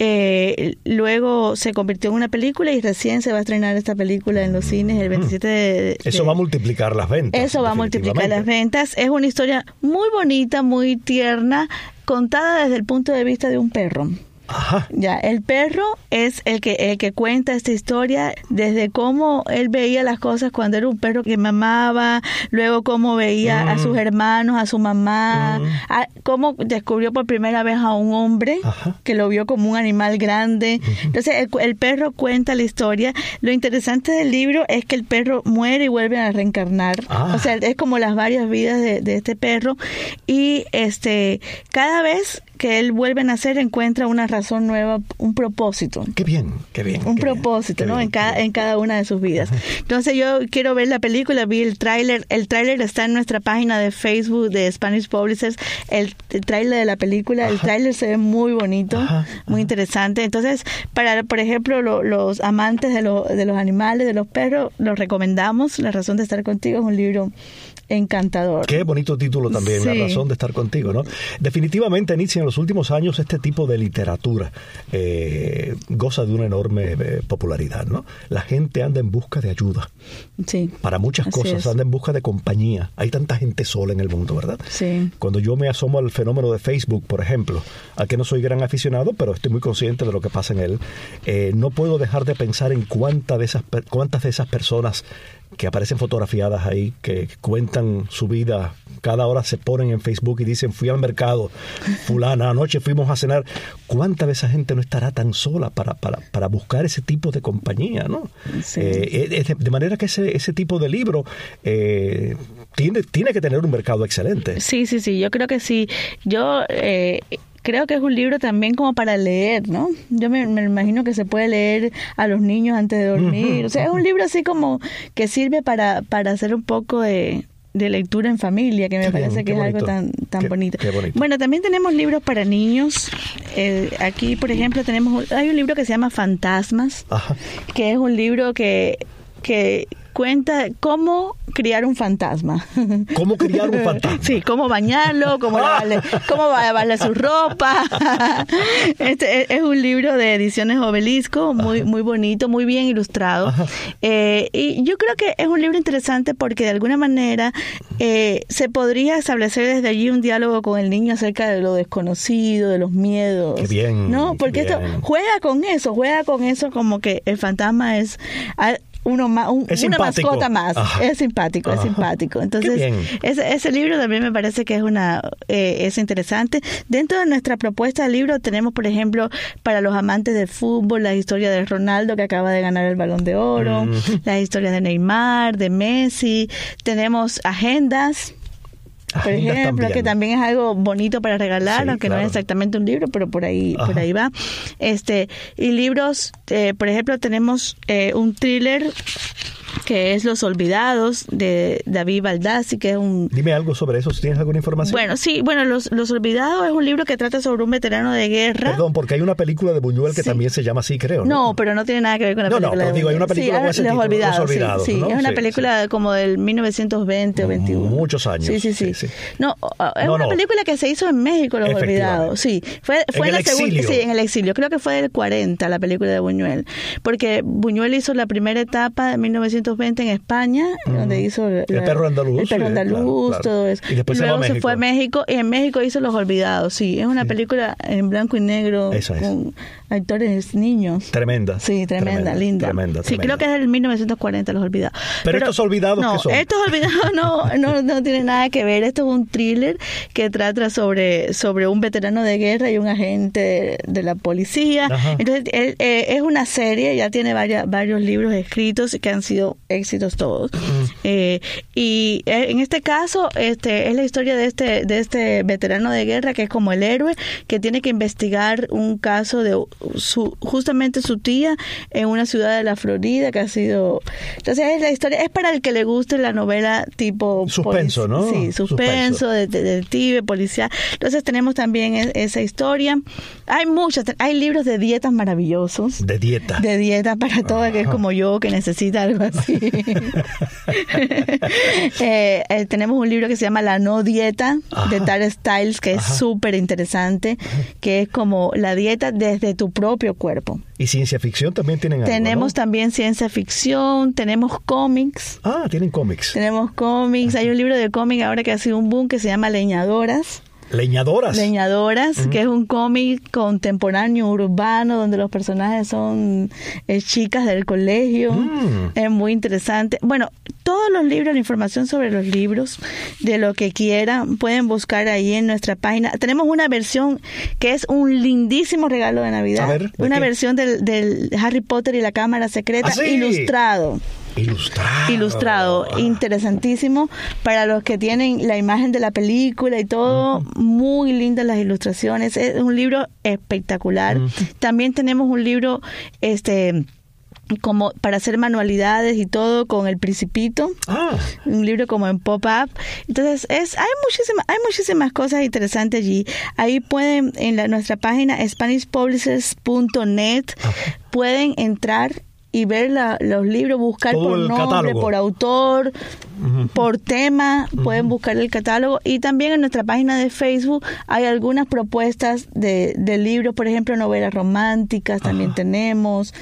Luego se convirtió en una película y recién se va a estrenar esta película en los cines el 27 de Eso va a multiplicar las ventas. Eso va a multiplicar las ventas. Es una historia muy bonita, muy tierna, contada desde el punto de vista de un perro. Ajá. Ya, el perro es el que cuenta esta historia desde cómo él veía las cosas cuando era un perro que mamaba, luego cómo veía a sus hermanos, a su mamá, cómo descubrió por primera vez a un hombre que lo vio como un animal grande. Entonces el perro cuenta la historia. Lo interesante del libro es que el perro muere y vuelve a reencarnar. O sea, es como las varias vidas de este perro y cada vez que él vuelve a nacer encuentra una razón nueva, un propósito. Qué bien, qué bien. Un propósito, ¿no? En cada una de sus vidas. Entonces yo quiero ver la película, vi el tráiler. El tráiler está en nuestra página de Facebook de Spanish Publishers. El tráiler de la película, el tráiler se ve muy bonito, muy interesante. Entonces, para, por ejemplo, los amantes de los animales, de los perros, los recomendamos. La razón de estar contigo es un libro encantador. Qué bonito título también, La razón de estar contigo, ¿no? Definitivamente, Nitsi, en los últimos años este tipo de literatura goza de una enorme popularidad, ¿no? La gente anda en busca de ayuda. Sí. Para muchas cosas, anda en busca de compañía. Hay tanta gente sola en el mundo, ¿verdad? Sí. Cuando yo me asomo al fenómeno de Facebook, por ejemplo, al que no soy gran aficionado, pero estoy muy consciente de lo que pasa en él, no puedo dejar de pensar en cuántas de esas personas que aparecen fotografiadas ahí, que cuentan su vida, cada hora se ponen en Facebook y dicen, fui al mercado, fulana, anoche fuimos a cenar. ¿Cuánta de esa gente no estará tan sola para buscar ese tipo de compañía, ¿no? Sí. De manera que ese tipo de libro tiene que tener un mercado excelente. Sí, yo creo que sí. Yo... creo que es un libro también como para leer, ¿no? Yo me imagino que se puede leer a los niños antes de dormir. O sea, es un libro así como que sirve para hacer un poco de lectura en familia, que me parece que es algo tan bonito. Qué bonito. Bueno, también tenemos libros para niños. Aquí, por ejemplo, hay un libro que se llama Fantasmas, que es un libro que cuenta cómo criar un fantasma. ¿Cómo criar un fantasma? Sí, cómo bañarlo, cómo lavarle su ropa. Es un libro de Ediciones Obelisco, muy bonito, muy bien ilustrado. Y yo creo que es un libro interesante porque de alguna manera se podría establecer desde allí un diálogo con el niño acerca de lo desconocido, de los miedos. Qué bien. ¿No? Porque esto juega con eso como que el fantasma es... una mascota más. Es simpático. Entonces, ese libro también me parece que es interesante. Dentro de nuestra propuesta de libro tenemos, por ejemplo, para los amantes del fútbol, la historia de Ronaldo, que acaba de ganar el Balón de Oro, las historias de Neymar, de Messi. Tenemos agendas, por ejemplo, que también es algo bonito para regalar, aunque no es exactamente un libro, pero por ahí va. Y libros, por ejemplo, tenemos un thriller que es Los Olvidados, de David Baldassi, que es un... Dime algo sobre eso, si tienes alguna información. Bueno, Los Olvidados es un libro que trata sobre un veterano de guerra. Perdón, porque hay una película de Buñuel que también se llama así, creo. No, pero no tiene nada que ver con la película. No, pero digo, hay una película con ese título, Los Olvidados. Sí, ¿no? Es una película como del 1920 o 21. Muchos años. Sí. No, es una película que se hizo en México, Los Olvidados. Sí, fue en la segunda... Sí, en el exilio. Creo que fue del 40 la película de Buñuel. Porque Buñuel hizo la primera etapa de 1920 en España, donde hizo el perro andaluz. El perro andaluz, claro. Todo eso. Y después luego se fue a México, y en México hizo Los Olvidados. Sí, es una película en blanco y negro con actores niños. Tremenda. Sí, tremenda, linda. Tremenda. Sí, creo que es del 1940, Los Olvidados. Pero estos olvidados, ¿qué son? Estos olvidados no tienen nada que ver. Esto es un thriller que trata sobre un veterano de guerra y un agente de la policía. Entonces, es una serie, ya tiene varios libros escritos que han sido sido éxitos todos. Y en este caso es la historia de este veterano de guerra que es como el héroe, que tiene que investigar un caso de justamente su tía en una ciudad de la Florida que ha sido... Entonces es la historia, es para el que le guste la novela tipo... Suspenso, ¿no? Sí, suspenso, detective, policial. Entonces tenemos también esa historia. Hay libros de dietas maravillosos. De dieta. De dieta para todo, que es como yo, que necesita algo así. Tenemos un libro que se llama La No Dieta, de Tara Stiles, que es súper interesante, que es como la dieta desde tu propio cuerpo. ¿Y ciencia ficción también tienen algo? Tenemos también ciencia ficción, tenemos cómics. Tienen cómics. Tenemos cómics. Hay un libro de cómic ahora que ha sido un boom que se llama Leñadoras. Leñadoras, que es un cómic contemporáneo urbano donde los personajes son chicas del colegio. Es muy interesante. Bueno, todos los libros, la información sobre los libros, de lo que quieran, pueden buscar ahí en nuestra página. Tenemos una versión que es un lindísimo regalo de Navidad. A ver, una versión del Harry Potter y la Cámara Secreta, ilustrado. Interesantísimo para los que tienen la imagen de la película y todo. Muy lindas las ilustraciones, es un libro espectacular. También tenemos un libro como para hacer manualidades y todo con El Principito, un libro como en pop-up. Entonces hay muchísimas cosas interesantes allí. Ahí pueden, en nuestra página SpanishPublicers.net, pueden entrar y ver los libros, buscar todo por nombre, catálogo, por autor, por tema, pueden buscar el catálogo. Y también en nuestra página de Facebook hay algunas propuestas de libros, por ejemplo, novelas románticas, también tenemos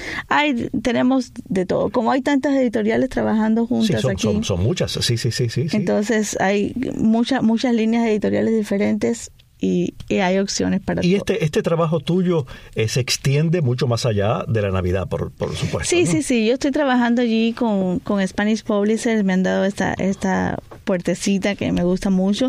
de todo. Como hay tantas editoriales trabajando juntas aquí. Son muchas, sí. Entonces hay muchas líneas editoriales diferentes. Y hay opciones para todo. Y este trabajo tuyo se extiende mucho más allá de la Navidad, por supuesto. Sí, ¿no? sí. Yo estoy trabajando allí con Spanish Publishers. Me han dado esta puertecita que me gusta mucho.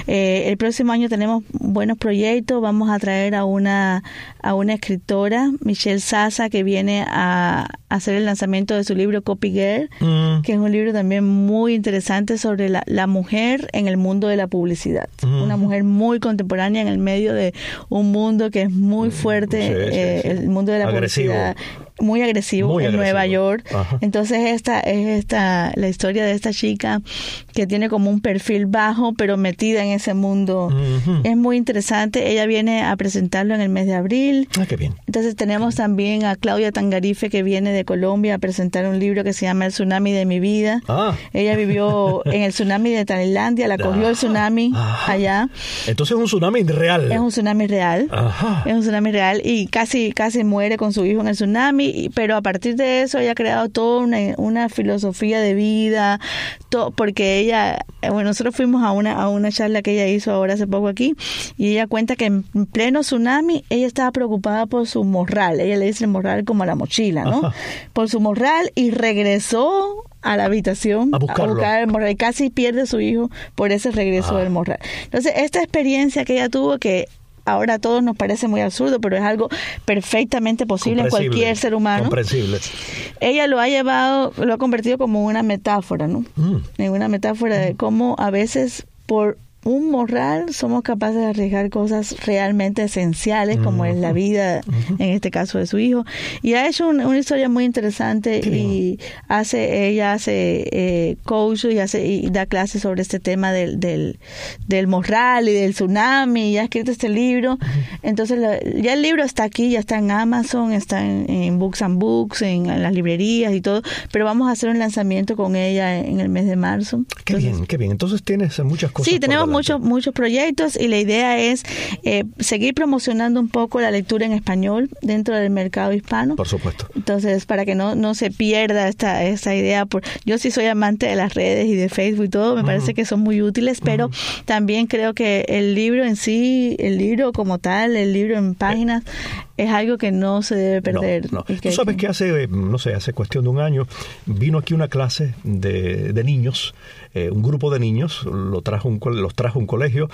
El próximo año tenemos buenos proyectos. Vamos a traer a una escritora, Michelle Sasa, que viene a hacer el lanzamiento de su libro Copy Girl, que es un libro también muy interesante sobre la mujer en el mundo de la publicidad. Una mujer muy contemporánea en el medio de un mundo que es muy fuerte, el mundo de la publicidad. Muy agresivo en Nueva York. Entonces esta es la historia de esta chica que tiene como un perfil bajo pero metida en ese mundo. Es muy interesante. Ella viene a presentarlo en el mes de abril. Qué bien. Entonces tenemos también a Claudia Tangarife, que viene de Colombia a presentar un libro que se llama El Tsunami de mi vida. Ella vivió en el tsunami de Tailandia, la cogió el tsunami allá. Entonces es un tsunami real. Es un tsunami real. Es un tsunami real y casi muere con su hijo en el tsunami. Pero a partir de eso ella ha creado toda una filosofía de vida, porque ella, nosotros fuimos a una charla que ella hizo ahora hace poco aquí, y ella cuenta que en pleno tsunami ella estaba preocupada por su morral. Ella le dice el morral como la mochila, ¿no? Por su morral, y regresó a la habitación a buscar el morral, y casi pierde a su hijo por ese regreso del morral. Entonces esta experiencia que ella tuvo, que ahora a todos nos parece muy absurdo, pero es algo perfectamente posible en cualquier ser humano. Comprensible. Ella lo ha convertido como una metáfora, ¿no? En una metáfora de cómo a veces por un morral somos capaces de arriesgar cosas realmente esenciales, como es la vida, en este caso de su hijo. Y ha hecho una historia muy interesante. Y ella hace coach y da clases sobre este tema del morral y del tsunami, y ha escrito este libro. Entonces ya el libro está aquí, ya está en Amazon, está en Books and Books, en las librerías y todo, pero vamos a hacer un lanzamiento con ella en el mes de marzo. Qué bien. Entonces tienes muchas cosas. Sí, tenemos muchos proyectos, y la idea es seguir promocionando un poco la lectura en español dentro del mercado hispano. Por supuesto. Entonces, para que no se pierda esta idea. Yo sí soy amante de las redes y de Facebook y todo, me parece que son muy útiles, pero también creo que el libro en sí, el libro como tal, el libro en páginas, es algo que no se debe perder. No. Tú sabes que hace cuestión de un año, vino aquí una clase de niños, un grupo de niños, los trajo un colegio,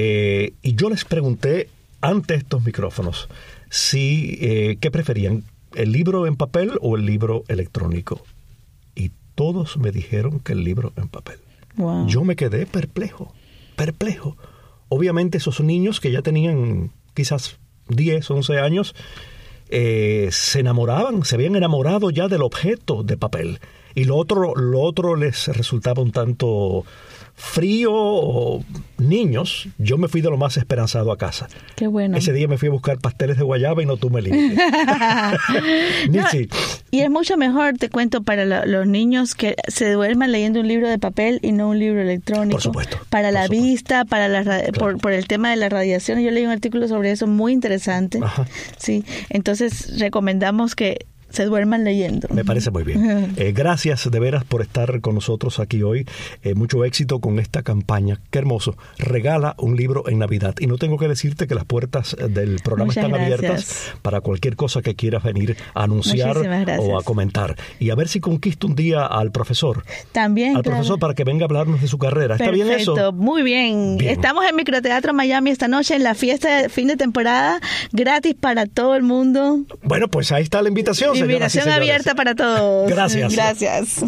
y yo les pregunté ante estos micrófonos qué preferían, el libro en papel o el libro electrónico. Y todos me dijeron que el libro en papel. Wow. Yo me quedé perplejo. Obviamente esos niños que ya tenían quizás 10, 11 años, se habían enamorado ya del objeto de papel. Y lo otro les resultaba un tanto frío. Niños, yo me fui de lo más esperanzado a casa. Qué bueno. Ese día me fui a buscar pasteles de guayaba y no tuve límite. No, y es mucho mejor, te cuento, para los niños que se duerman leyendo un libro de papel y no un libro electrónico. Por supuesto. Para la vista, para claro. por el tema de la radiación. Yo leí un artículo sobre eso muy interesante. Ajá. Sí, entonces recomendamos que se duerman leyendo. Me parece muy bien. Gracias de veras por estar con nosotros aquí hoy. Mucho éxito con esta campaña. Qué hermoso. Regala un libro en Navidad. Y no tengo que decirte que las puertas del programa Muchas están gracias. abiertas para cualquier cosa que quieras venir a anunciar o a comentar. Y a ver si conquisto un día al profesor. También, al profesor para que venga a hablarnos de su carrera. ¿Está bien eso? Perfecto, muy bien. Estamos en Microteatro Miami esta noche en la fiesta de fin de temporada, gratis para todo el mundo. Bueno, pues ahí está la invitación. Invitación abierta para todos. Gracias. Gracias.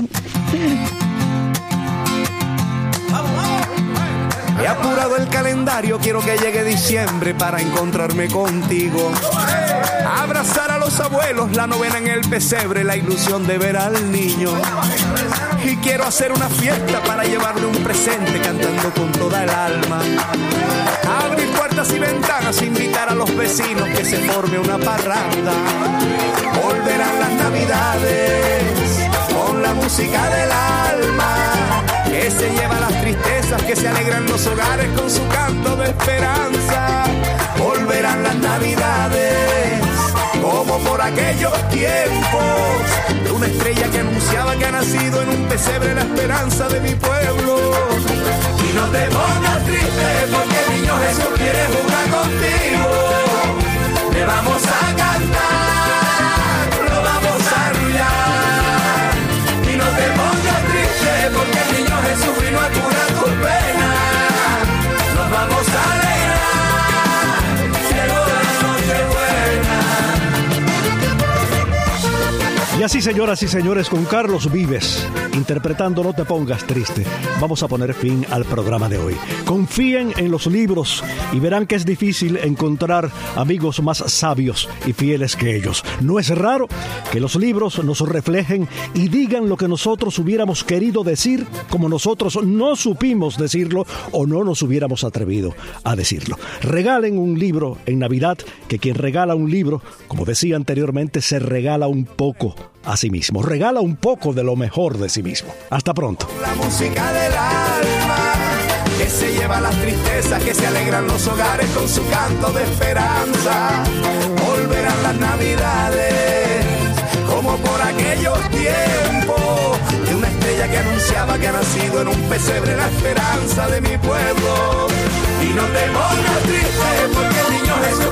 He apurado el calendario, quiero que llegue diciembre para encontrarme contigo. Abrazar a los abuelos, la novena en el pesebre, la ilusión de ver al niño. Y quiero hacer una fiesta para llevarle un presente cantando con toda el alma. Abrir puertas y ventanas, invitar a los vecinos que se forme una parranda. Volverán las navidades con la música del alma, que se lleva las tristezas, que se alegran los hogares con su canto de esperanza. Volverán las navidades como por aquellos tiempos, de una estrella que anunciaba que ha nacido en un pesebre la esperanza de mi pueblo. Y no te pongas triste porque el niño Jesús quiere jugar contigo. Le vamos a cantar, lo vamos a arrullar. Y no te pongas triste porque el niño Jesús vino a curar tus penas. Nos vamos a alegrar, llegó la Nochebuena. Y así, señoras y señores, con Carlos Vives interpretando No te pongas triste, vamos a poner fin al programa de hoy. Confíen en los libros y verán que es difícil encontrar amigos más sabios y fieles que ellos. No es raro que los libros nos reflejen y digan lo que nosotros hubiéramos querido decir, como nosotros no supimos decirlo o no nos hubiéramos atrevido a decirlo. Regalen un libro en Navidad, que quien regala un libro, como decía anteriormente, se regala un poco a sí mismo. Regala un poco de lo mejor de sí mismo. Hasta pronto. La música del alma, que se lleva las tristezas, que se alegran los hogares con su canto de esperanza. Volverán las navidades como por aquellos tiempos, de una estrella que anunciaba que ha nacido en un pesebre la esperanza de mi pueblo. Y no te pongas triste porque el niño Jesús